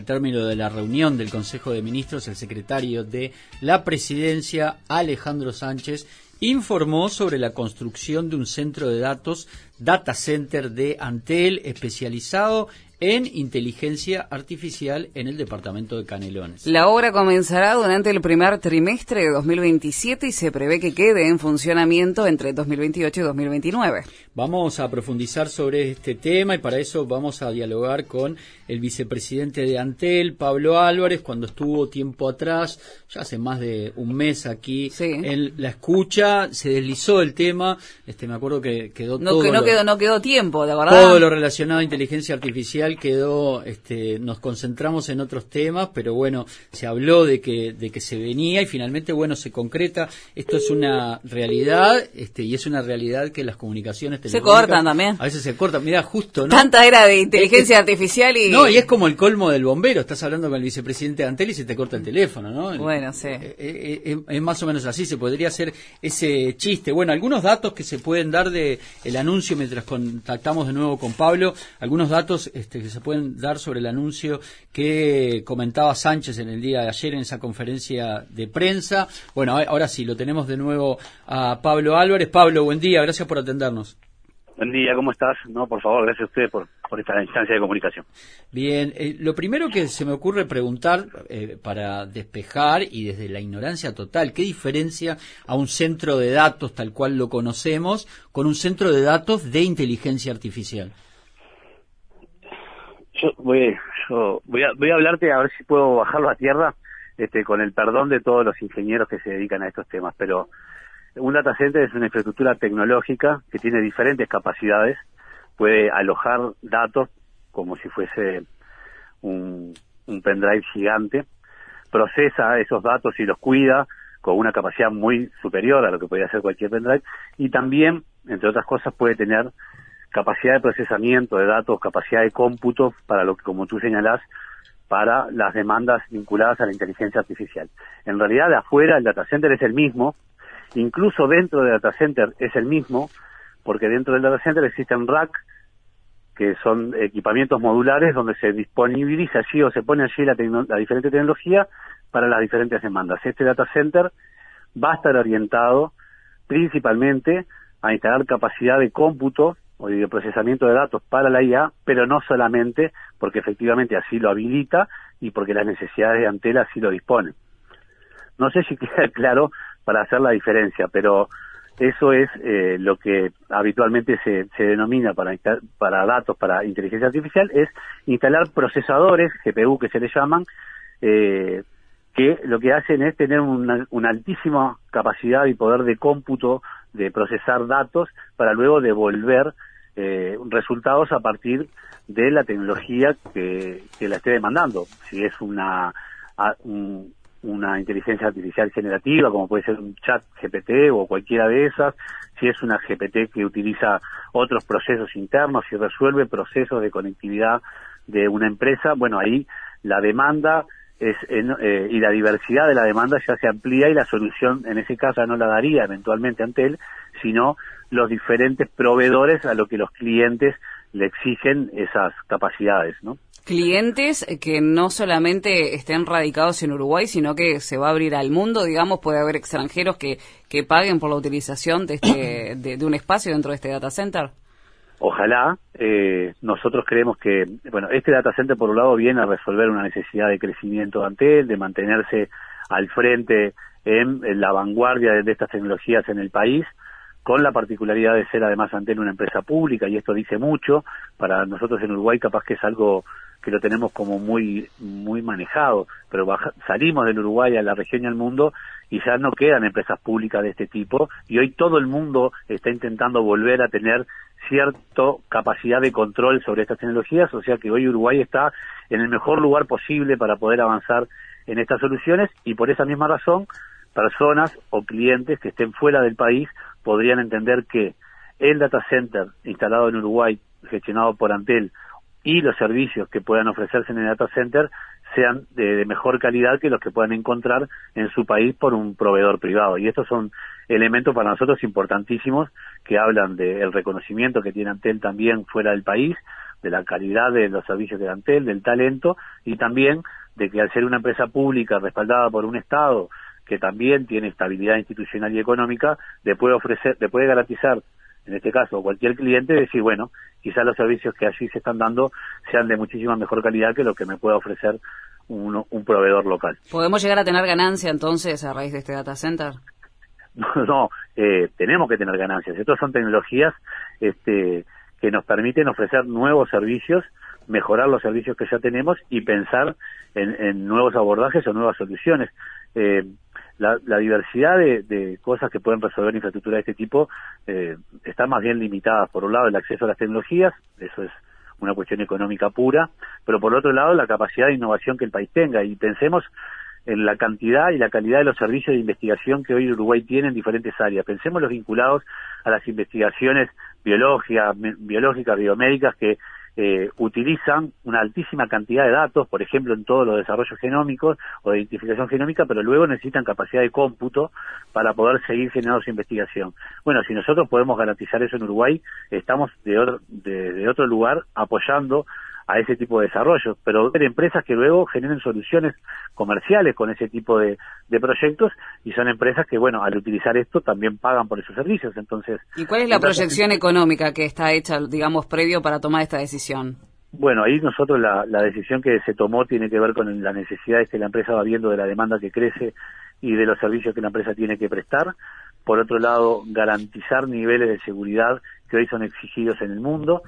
término de la reunión del Consejo de Ministros, el secretario de la Presidencia, Alejandro Sánchez, informó sobre la construcción de un centro de datos, data center de Antel, especializado en inteligencia artificial en el departamento de Canelones. La obra comenzará durante el primer trimestre de 2027 y se prevé que quede en funcionamiento entre 2028 y 2029. Vamos a profundizar sobre este tema y para eso vamos a dialogar con el vicepresidente de Antel, Pablo Álvarez, cuando estuvo tiempo atrás, ya hace más de un mes aquí, sí, en la escucha, se deslizó el tema, me acuerdo que quedó no quedó tiempo, de verdad. Todo lo relacionado a inteligencia artificial quedó, nos concentramos en otros temas, pero bueno, se habló de que se venía y finalmente, bueno, se concreta. Esto es una realidad, y es una realidad que las comunicaciones se cortan también. A veces se cortan, mirá, justo, ¿no? Tanta era de inteligencia artificial y... No, y es como el colmo del bombero, estás hablando con el vicepresidente de Antel y se te corta el teléfono, ¿no? Bueno, sí. Es más o menos así, se podría hacer ese chiste. Bueno, algunos datos que se pueden dar de el anuncio mientras contactamos de nuevo con Pablo, algunos datos que se pueden dar sobre el anuncio que comentaba Sánchez en el día de ayer en esa conferencia de prensa. Bueno, ahora sí, lo tenemos de nuevo a Pablo Álvarez. Pablo, buen día, gracias por atendernos. Buen día, ¿cómo estás? No, por favor, gracias a ustedes por esta instancia de comunicación. Bien, lo primero que se me ocurre preguntar, para despejar y desde la ignorancia total, ¿qué diferencia a un centro de datos tal cual lo conocemos con un centro de datos de inteligencia artificial? Yo voy a hablarte, a ver si puedo bajarlo a tierra, con el perdón de todos los ingenieros que se dedican a estos temas, pero un data center es una infraestructura tecnológica que tiene diferentes capacidades, puede alojar datos como si fuese un pendrive gigante, procesa esos datos y los cuida con una capacidad muy superior a lo que podría hacer cualquier pendrive, y también, entre otras cosas, puede tener capacidad de procesamiento de datos, capacidad de cómputo para lo que, como tú señalás, para las demandas vinculadas a la inteligencia artificial. En realidad, de afuera el data center es el mismo, incluso dentro del data center es el mismo, porque dentro del data center existen rack, que son equipamientos modulares donde se disponibiliza allí o se pone allí la diferente tecnología para las diferentes demandas. Este data center va a estar orientado principalmente a instalar capacidad de cómputo o de procesamiento de datos para la IA, pero no solamente porque efectivamente así lo habilita y porque las necesidades de Antel así lo disponen. No sé si queda claro para hacer la diferencia, pero eso es lo que habitualmente se denomina para datos, para inteligencia artificial, es instalar procesadores, GPU que se le llaman, que lo que hacen es tener una altísima capacidad y poder de cómputo, de procesar datos, para luego devolver resultados a partir de la tecnología que la esté demandando. Si es una inteligencia artificial generativa, como puede ser un chat GPT o cualquiera de esas, si es una GPT que utiliza otros procesos internos y resuelve procesos de conectividad de una empresa, bueno, ahí la demanda y la diversidad de la demanda ya se amplía y la solución en ese caso no la daría eventualmente Antel, sino los diferentes proveedores a lo que los clientes le exigen esas capacidades, ¿no? Clientes que no solamente estén radicados en Uruguay, sino que se va a abrir al mundo, digamos, puede haber extranjeros que paguen por la utilización de un espacio dentro de este data center. Ojalá. Nosotros creemos que, bueno, este data center por un lado viene a resolver una necesidad de crecimiento de Antel, de mantenerse al frente en la vanguardia de estas tecnologías en el país, con la particularidad de ser además Antel una empresa pública, y esto dice mucho. Para nosotros en Uruguay capaz que es algo que lo tenemos como muy manejado, pero salimos del Uruguay a la región y al mundo y ya no quedan empresas públicas de este tipo, y hoy todo el mundo está intentando volver a tener cierta capacidad de control sobre estas tecnologías, o sea que hoy Uruguay está en el mejor lugar posible para poder avanzar en estas soluciones, y por esa misma razón personas o clientes que estén fuera del país podrían entender que el data center instalado en Uruguay, gestionado por Antel, y los servicios que puedan ofrecerse en el data center sean de mejor calidad que los que puedan encontrar en su país por un proveedor privado. Y estos son elementos para nosotros importantísimos que hablan del reconocimiento que tiene Antel también fuera del país, de la calidad de los servicios de Antel, del talento, y también de que al ser una empresa pública respaldada por un Estado que también tiene estabilidad institucional y económica, le puede garantizar, en este caso, cualquier cliente, decir, bueno, quizás los servicios que allí se están dando sean de muchísima mejor calidad que lo que me pueda ofrecer un proveedor local. ¿Podemos llegar a tener ganancia entonces a raíz de este data center? No, tenemos que tener ganancias. Estas son tecnologías que nos permiten ofrecer nuevos servicios, mejorar los servicios que ya tenemos y pensar en nuevos abordajes o nuevas soluciones. La diversidad de cosas que pueden resolver infraestructura de este tipo está más bien limitada. Por un lado, el acceso a las tecnologías, eso es una cuestión económica pura, pero por otro lado, la capacidad de innovación que el país tenga. Y pensemos en la cantidad y la calidad de los servicios de investigación que hoy Uruguay tiene en diferentes áreas. Pensemos los vinculados a las investigaciones biológicas, biomédicas, que utilizan una altísima cantidad de datos, por ejemplo, en todos los desarrollos genómicos o de identificación genómica, pero luego necesitan capacidad de cómputo para poder seguir generando su investigación. Bueno, si nosotros podemos garantizar eso en Uruguay, estamos de otro lugar apoyando a ese tipo de desarrollos, pero hay empresas que luego generen soluciones comerciales con ese tipo de proyectos, y son empresas que, bueno, al utilizar esto también pagan por esos servicios. Entonces, ¿y cuál es la proyección económica que está hecha, digamos, previo para tomar esta decisión? Bueno, ahí nosotros la decisión que se tomó tiene que ver con las necesidades que la empresa va viendo de la demanda que crece y de los servicios que la empresa tiene que prestar. Por otro lado, garantizar niveles de seguridad que hoy son exigidos en el mundo.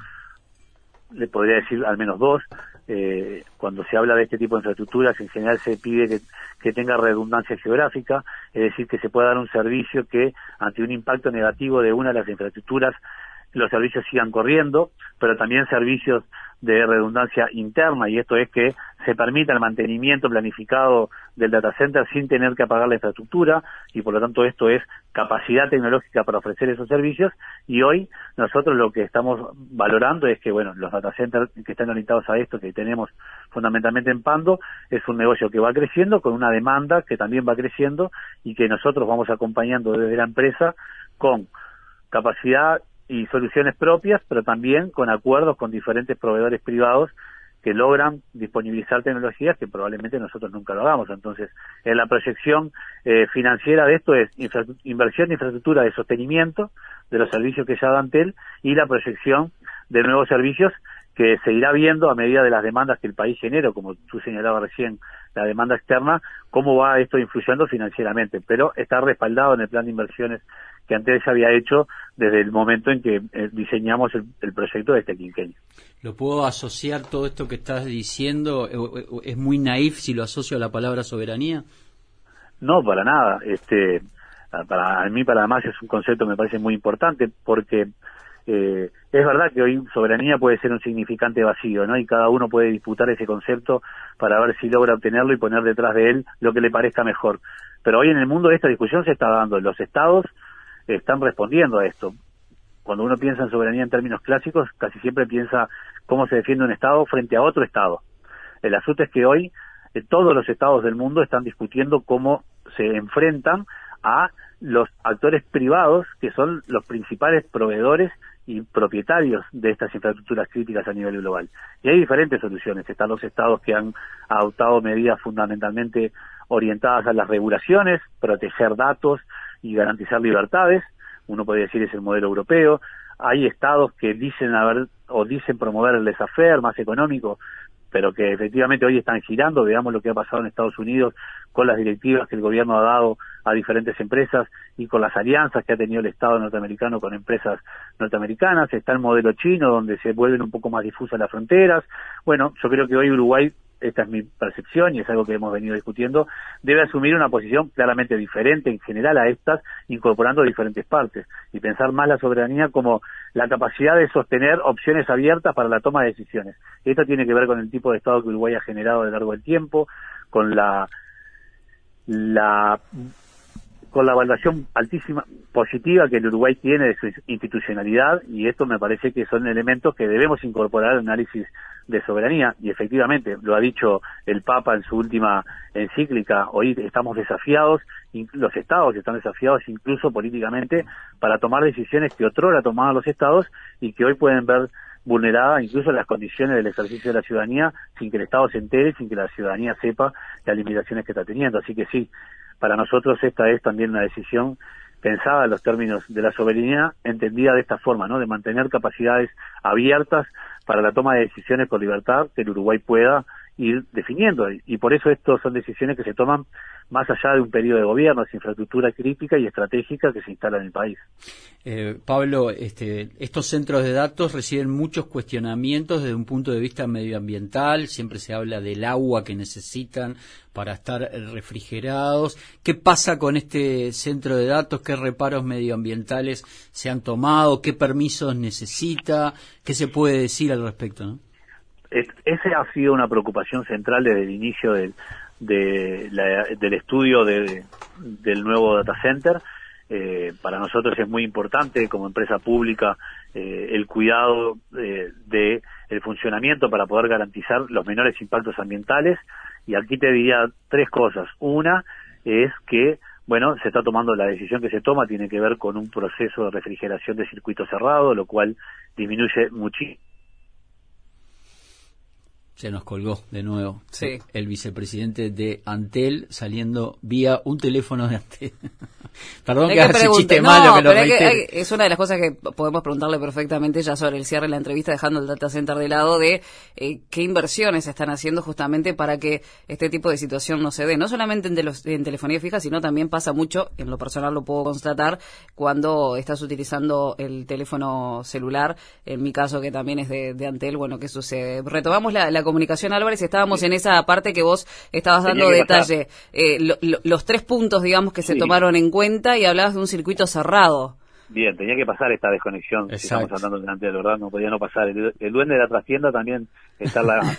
Le podría decir al menos dos. Cuando se habla de este tipo de infraestructuras, en general se pide que tenga redundancia geográfica, es decir, que se pueda dar un servicio que, ante un impacto negativo de una de las infraestructuras, los servicios sigan corriendo, pero también servicios de redundancia interna, y esto es que se permita el mantenimiento planificado del data center sin tener que apagar la infraestructura, y por lo tanto esto es capacidad tecnológica para ofrecer esos servicios. Y hoy nosotros lo que estamos valorando es que, bueno, los data centers que están orientados a esto, que tenemos fundamentalmente en Pando, es un negocio que va creciendo con una demanda que también va creciendo, y que nosotros vamos acompañando desde la empresa con capacidad y soluciones propias, pero también con acuerdos con diferentes proveedores privados que logran disponibilizar tecnologías que probablemente nosotros nunca lo hagamos. Entonces, en la proyección financiera de esto es inversión de infraestructura de sostenimiento de los servicios que ya da Antel, y la proyección de nuevos servicios que se irá viendo a medida de las demandas que el país genera, como tú señalabas recién, la demanda externa, cómo va esto influyendo financieramente, pero está respaldado en el plan de inversiones que Antel ya había hecho desde el momento en que diseñamos el proyecto de este quinquenio. ¿Lo puedo asociar todo esto que estás diciendo? ¿Es muy naif si lo asocio a la palabra soberanía? No, para nada. Para mí, además, es un concepto que me parece muy importante, porque es verdad que hoy soberanía puede ser un significante vacío, ¿no? Y cada uno puede disputar ese concepto para ver si logra obtenerlo y poner detrás de él lo que le parezca mejor. Pero hoy en el mundo esta discusión se está dando. Los estados están respondiendo a esto. Cuando uno piensa en soberanía en términos clásicos, casi siempre piensa cómo se defiende un estado frente a otro estado. El asunto es que hoy todos los estados del mundo están discutiendo cómo se enfrentan a los actores privados, que son los principales proveedores y propietarios de estas infraestructuras críticas a nivel global. Y hay diferentes soluciones. Están los estados que han adoptado medidas fundamentalmente orientadas a las regulaciones, proteger datos y garantizar libertades. Uno podría decir es el modelo europeo. Hay estados que dicen dicen promover el laissez-faire más económico, pero que efectivamente hoy están girando. Veamos lo que ha pasado en Estados Unidos con las directivas que el gobierno ha dado a diferentes empresas y con las alianzas que ha tenido el Estado norteamericano con empresas norteamericanas. Está el modelo chino, donde se vuelven un poco más difusas las fronteras. Bueno, yo creo que hoy Uruguay, esta es mi percepción y es algo que hemos venido discutiendo, debe asumir una posición claramente diferente en general a estas, incorporando diferentes partes, y pensar más la soberanía como la capacidad de sostener opciones abiertas para la toma de decisiones. Esto tiene que ver con el tipo de Estado que Uruguay ha generado a lo largo del tiempo, con la evaluación altísima, positiva que el Uruguay tiene de su institucionalidad, y esto me parece que son elementos que debemos incorporar al análisis de soberanía. Y efectivamente, lo ha dicho el Papa en su última encíclica, hoy estamos desafiados, los estados están desafiados incluso políticamente para tomar decisiones que otrora tomaban los estados y que hoy pueden ver vulnerada incluso las condiciones del ejercicio de la ciudadanía sin que el Estado se entere, sin que la ciudadanía sepa las limitaciones que está teniendo. Así que sí, para nosotros esta es también una decisión pensada en los términos de la soberanía, entendida de esta forma, ¿no? De mantener capacidades abiertas para la toma de decisiones con libertad que el Uruguay pueda ir definiendo. Y por eso estos son decisiones que se toman más allá de un periodo de gobierno, es infraestructura crítica y estratégica que se instala en el país. Pablo, estos centros de datos reciben muchos cuestionamientos desde un punto de vista medioambiental, siempre se habla del agua que necesitan para estar refrigerados. ¿Qué pasa con este centro de datos? ¿Qué reparos medioambientales se han tomado? ¿Qué permisos necesita? ¿Qué se puede decir al respecto, no? Esa ha sido una preocupación central desde el inicio del estudio del nuevo data center. Para nosotros es muy importante como empresa pública el cuidado de el funcionamiento para poder garantizar los menores impactos ambientales, y aquí te diría tres cosas. Una es que, bueno, se está tomando la decisión que se toma, tiene que ver con un proceso de refrigeración de circuito cerrado, lo cual disminuye muchísimo. Se nos colgó de nuevo, sí, el vicepresidente de Antel saliendo vía un teléfono de Antel. Perdón que haga ese chiste malo, que lo reitero. Es una de las cosas que podemos preguntarle perfectamente ya sobre el cierre de la entrevista, dejando el data center de lado, de qué inversiones se están haciendo justamente para que este tipo de situación no se dé. No solamente en telefonía fija, sino también pasa mucho, en lo personal lo puedo constatar, cuando estás utilizando el teléfono celular. En mi caso, que también es de Antel, bueno, ¿qué sucede? Retomamos la comunicación, Álvarez, estábamos en esa parte que vos estabas dando detalle. Los 3 puntos, digamos, que se tomaron en cuenta, y hablabas de un circuito cerrado. Bien, tenía que pasar esta desconexión. Si estamos hablando delante de verdad, no podía no pasar. El duende de la trastienda también está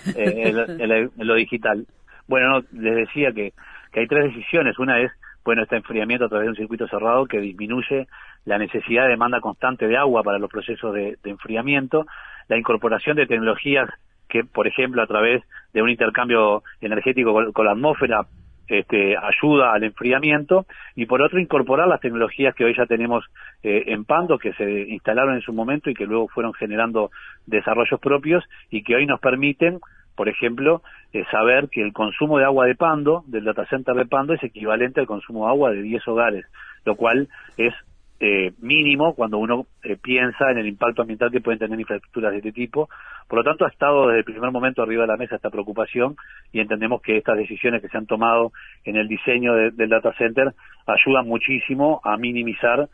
en lo digital. Bueno, no, les decía que hay 3 decisiones. Una es, bueno, este enfriamiento a través de un circuito cerrado que disminuye la necesidad de demanda constante de agua para los procesos de enfriamiento, la incorporación de tecnologías que, por ejemplo, a través de un intercambio energético con la atmósfera, ayuda al enfriamiento, y por otro incorporar las tecnologías que hoy ya tenemos en Pando, que se instalaron en su momento y que luego fueron generando desarrollos propios y que hoy nos permiten, por ejemplo, saber que el consumo de agua de Pando, del data center de Pando, es equivalente al consumo de agua de 10 hogares, lo cual es mínimo cuando uno piensa en el impacto ambiental que pueden tener infraestructuras de este tipo. Por lo tanto, ha estado desde el primer momento arriba de la mesa esta preocupación, y entendemos que estas decisiones que se han tomado en el diseño del data center ayudan muchísimo a minimizar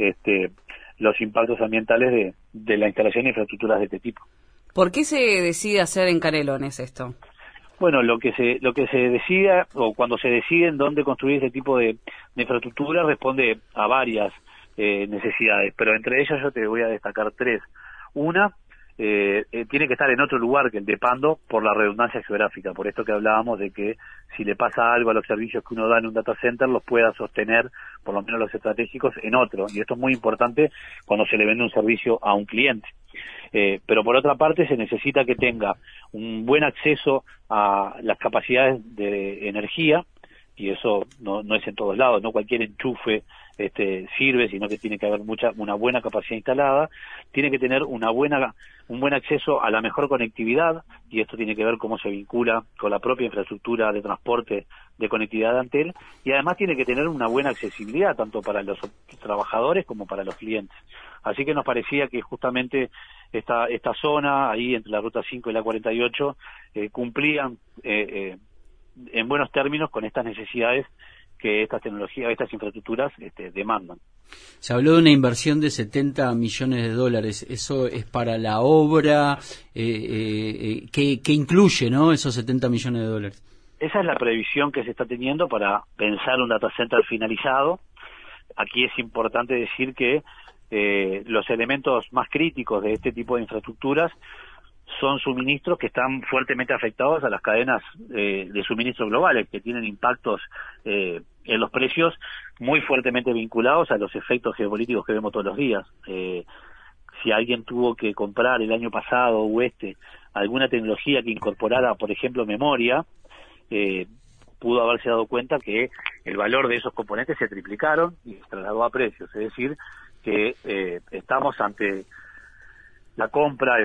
los impactos ambientales de la instalación de infraestructuras de este tipo. ¿Por qué se decide hacer en Canelones esto? Bueno, lo que se decida, o cuando se decide en dónde construir este tipo de infraestructura, responde a varias necesidades, pero entre ellas yo te voy a destacar 3. Una, tiene que estar en otro lugar que el de Pando por la redundancia geográfica, por esto que hablábamos de que si le pasa algo a los servicios que uno da en un data center, los pueda sostener, por lo menos los estratégicos, en otro, y esto es muy importante cuando se le vende un servicio a un cliente. Pero por otra parte se necesita que tenga un buen acceso a las capacidades de energía, y eso no es en todos lados, no cualquier enchufe sirve, sino que tiene que haber una buena capacidad instalada, tiene que tener un buen acceso a la mejor conectividad, y esto tiene que ver cómo se vincula con la propia infraestructura de transporte de conectividad de Antel, y además tiene que tener una buena accesibilidad tanto para los trabajadores como para los clientes. Así que nos parecía que justamente esta zona, ahí entre la Ruta 5 y la 48, cumplían en buenos términos con estas necesidades que estas tecnologías, estas infraestructuras demandan. Se habló de una inversión de $70 millones. ¿Eso es para la obra? ¿Qué incluye, no, esos $70 millones? Esa es la previsión que se está teniendo para pensar un data center finalizado. Aquí es importante decir que los elementos más críticos de este tipo de infraestructuras son suministros que están fuertemente afectados a las cadenas de suministro globales, que tienen impactos en los precios muy fuertemente vinculados a los efectos geopolíticos que vemos todos los días. Si alguien tuvo que comprar el año pasado o alguna tecnología que incorporara, por ejemplo, memoria, pudo haberse dado cuenta que el valor de esos componentes se triplicaron y se trasladó a precios. Es decir, que estamos ante la compra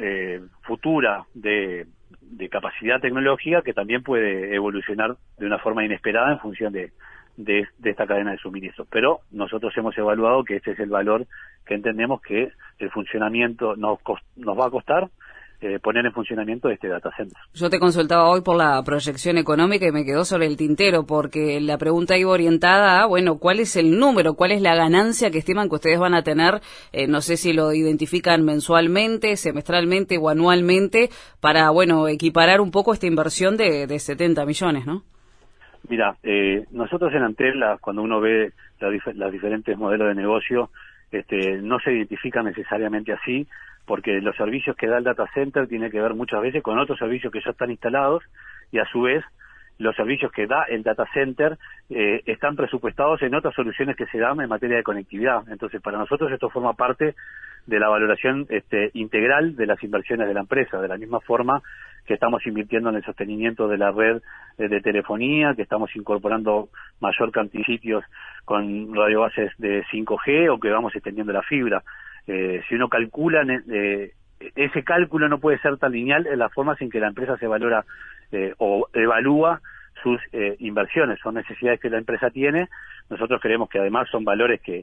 futura de capacidad tecnológica que también puede evolucionar de una forma inesperada en función de esta cadena de suministro. Pero nosotros hemos evaluado que este es el valor que entendemos que el funcionamiento nos va a costar poner en funcionamiento este data center. Yo te consultaba hoy por la proyección económica y me quedó sobre el tintero, porque la pregunta iba orientada a, bueno, ¿cuál es el número? ¿Cuál es la ganancia que estiman que ustedes van a tener? No sé si lo identifican mensualmente, semestralmente o anualmente, para, bueno, equiparar un poco esta inversión de 70 millones, ¿no? Mira, nosotros en Antel, cuando uno ve los diferentes modelos de negocio, no se identifican necesariamente así, porque los servicios que da el data center tienen que ver muchas veces con otros servicios que ya están instalados, y a su vez los servicios que da el data center están presupuestados en otras soluciones que se dan en materia de conectividad. Entonces, para nosotros esto forma parte de la valoración integral de las inversiones de la empresa, de la misma forma que estamos invirtiendo en el sostenimiento de la red de telefonía, que estamos incorporando mayor cantidad de sitios con radiobases de 5G, o que vamos extendiendo la fibra. Si uno calcula, ese cálculo no puede ser tan lineal en las formas en que la empresa se valora o evalúa sus inversiones. Son necesidades que la empresa tiene. Nosotros creemos que además son valores que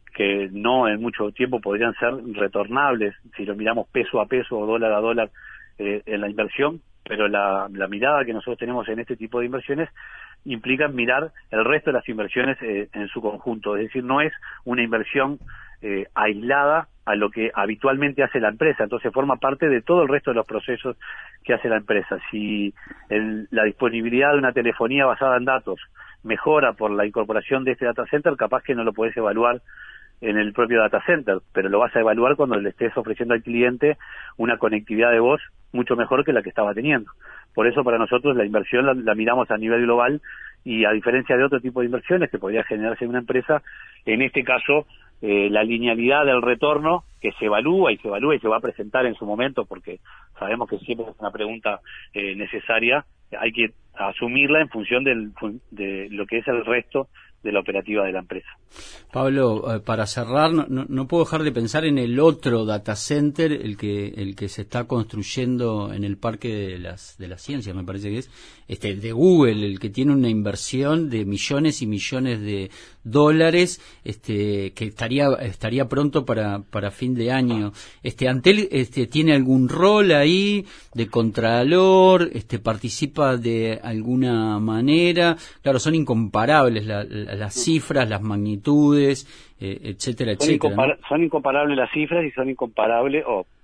no en mucho tiempo podrían ser retornables si lo miramos peso a peso o dólar a dólar en la inversión, pero la mirada que nosotros tenemos en este tipo de inversiones implica mirar el resto de las inversiones en su conjunto. Es decir, no es una inversión aislada a lo que habitualmente hace la empresa, entonces forma parte de todo el resto de los procesos que hace la empresa. Si la disponibilidad de una telefonía basada en datos mejora por la incorporación de este data center, capaz que no lo podés evaluar en el propio data center, pero lo vas a evaluar cuando le estés ofreciendo al cliente una conectividad de voz mucho mejor que la que estaba teniendo. Por eso para nosotros la inversión la miramos a nivel global, y a diferencia de otro tipo de inversiones que podría generarse en una empresa, en este caso la linealidad del retorno que se evalúa y se va a presentar en su momento, porque sabemos que siempre es una pregunta necesaria, hay que asumirla en función de lo que es el resto de la operativa de la empresa. Pablo, para cerrar, no puedo dejar de pensar en el otro data center, el que se está construyendo en el Parque de las Ciencias, me parece que es, de Google, el que tiene una inversión de millones y millones de dólares, que estaría pronto para fin de año. Antel, tiene algún rol ahí de contralor, participa de alguna manera. Claro, son incomparables las cifras, las magnitudes, etcétera, etcétera. Son incomparables las cifras y son incomparables,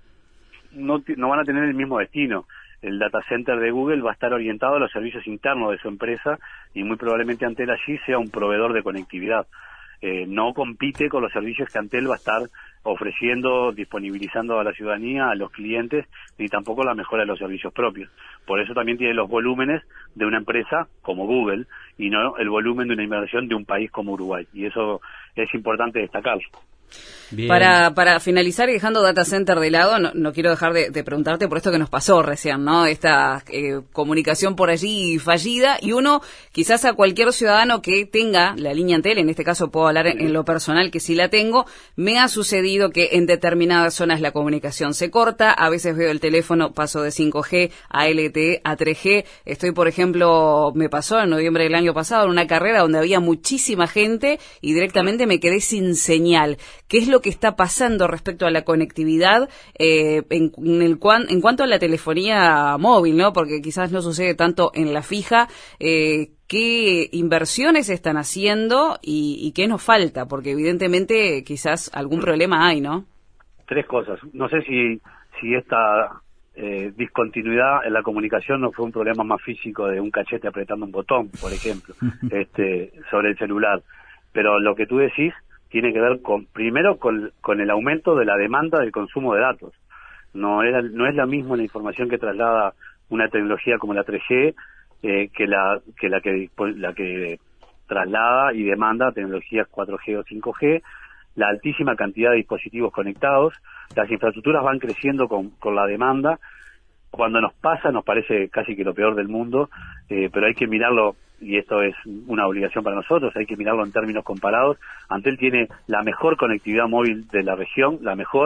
no van a tener el mismo destino. El data center de Google va a estar orientado a los servicios internos de su empresa, y muy probablemente Antel allí sea un proveedor de conectividad. No compite con los servicios que Antel va a estar ofreciendo, disponibilizando a la ciudadanía, a los clientes, ni tampoco la mejora de los servicios propios. Por eso también tiene los volúmenes de una empresa como Google, y no el volumen de una inversión de un país como Uruguay. Y eso es importante destacarlo. Bien. Para finalizar y dejando data center de lado, no quiero dejar de preguntarte por esto que nos pasó recién, ¿no? Esta comunicación por allí fallida, y uno, quizás a cualquier ciudadano que tenga la línea Antel, en este caso puedo hablar en lo personal que sí la tengo, me ha sucedido que en determinadas zonas la comunicación se corta, a veces veo el teléfono, paso de 5G a LTE a 3G, estoy, por ejemplo, me pasó en noviembre del año pasado en una carrera donde había muchísima gente y directamente me quedé sin señal. ¿Qué es lo que está pasando respecto a la conectividad en cuanto a la telefonía móvil, ¿no? Porque quizás no sucede tanto en la fija. ¿Qué inversiones están haciendo y qué nos falta? Porque evidentemente quizás algún problema hay, ¿no? Tres cosas. No sé si esta discontinuidad en la comunicación no fue un problema más físico de un cachete apretando un botón, por ejemplo, sobre el celular. Pero lo que tú decís tiene que ver primero con el aumento de la demanda del consumo de datos. No es la misma la información que traslada una tecnología como la 3G que la que traslada y demanda tecnologías 4G o 5G, la altísima cantidad de dispositivos conectados. Las infraestructuras van creciendo con la demanda. Cuando nos parece casi que lo peor del mundo, pero hay que mirarlo, y esto es una obligación para nosotros, hay que mirarlo en términos comparados. Antel tiene la mejor conectividad móvil de la región, la mejor,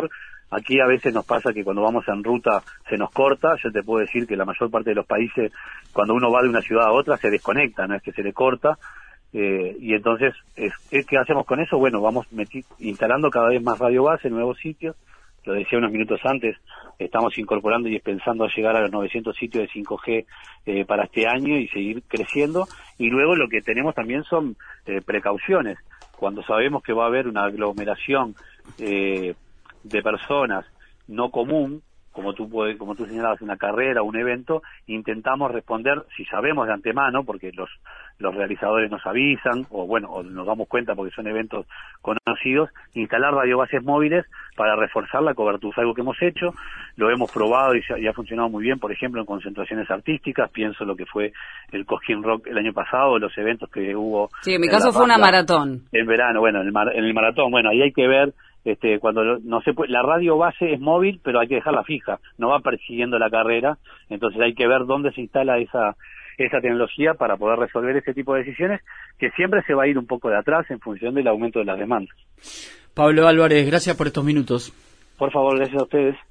Aquí a veces nos pasa que cuando vamos en ruta se nos corta. Yo te puedo decir que la mayor parte de los países, cuando uno va de una ciudad a otra, se desconecta, no es que se le corta. Y entonces, ¿qué hacemos con eso? Bueno, vamos instalando cada vez más radio base en nuevos sitios. Lo decía unos minutos antes, estamos incorporando y pensando a llegar a los 900 sitios de 5G para este año y seguir creciendo. Y luego lo que tenemos también son precauciones. Cuando sabemos que va a haber una aglomeración de personas no común, como tú señalabas, una carrera, un evento, intentamos responder, si sabemos de antemano, porque los realizadores nos avisan, o nos damos cuenta porque son eventos conocidos, instalar radiobases móviles para reforzar la cobertura. Algo que hemos hecho, lo hemos probado y ha funcionado muy bien, por ejemplo, en concentraciones artísticas. Pienso lo que fue el Cosquín Rock el año pasado, los eventos que hubo. Sí, en mi caso fue una maratón. En verano, bueno, en el maratón, bueno, ahí hay que ver. Cuando no se puede, la radio base es móvil, pero hay que dejarla fija, no va persiguiendo la carrera, entonces hay que ver dónde se instala esa tecnología para poder resolver ese tipo de decisiones, que siempre se va a ir un poco de atrás en función del aumento de las demandas. Pablo Álvarez, gracias por estos minutos. Por favor, gracias a ustedes.